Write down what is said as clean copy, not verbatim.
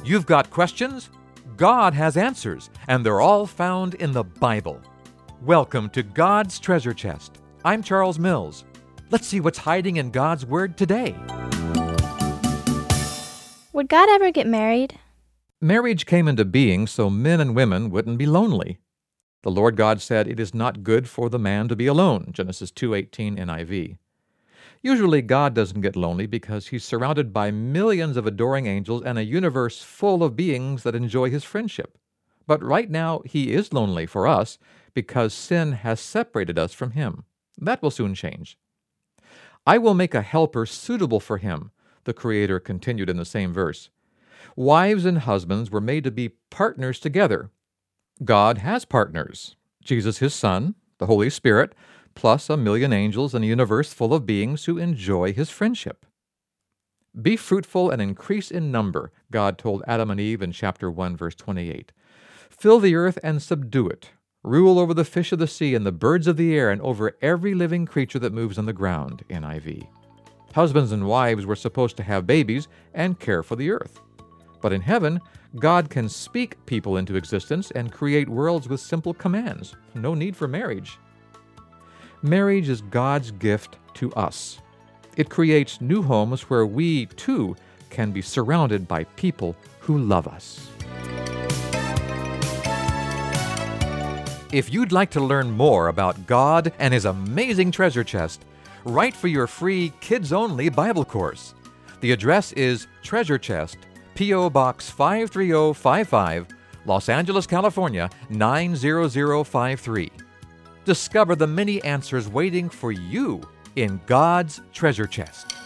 You've got questions? God has answers, and they're all found in the Bible. Welcome to God's Treasure Chest. I'm Charles Mills. Let's see what's hiding in God's Word today. Would God ever get married? Marriage came into being so men and women wouldn't be lonely. The Lord God said, "It is not good for the man to be alone," Genesis 2:18 NIV. Usually God doesn't get lonely because He's surrounded by millions of adoring angels and a universe full of beings that enjoy His friendship. But right now He is lonely for us because sin has separated us from Him. That will soon change. "I will make a helper suitable for him," the Creator continued in the same verse. Wives and husbands were made to be partners together. God has partners. Jesus, His Son, the Holy Spirit, plus a million angels and a universe full of beings who enjoy His friendship. "Be fruitful and increase in number," God told Adam and Eve in chapter 1, verse 28. "Fill the earth and subdue it. Rule over the fish of the sea and the birds of the air and over every living creature that moves on the ground," NIV. Husbands and wives were supposed to have babies and care for the earth. But in heaven, God can speak people into existence and create worlds with simple commands. No need for marriage. Marriage is God's gift to us. It creates new homes where we, too, can be surrounded by people who love us. If you'd like to learn more about God and His amazing treasure chest, write for your free kids-only Bible course. The address is Treasure Chest, P.O. Box 53055, Los Angeles, California, 90053. Discover the many answers waiting for you in God's treasure chest.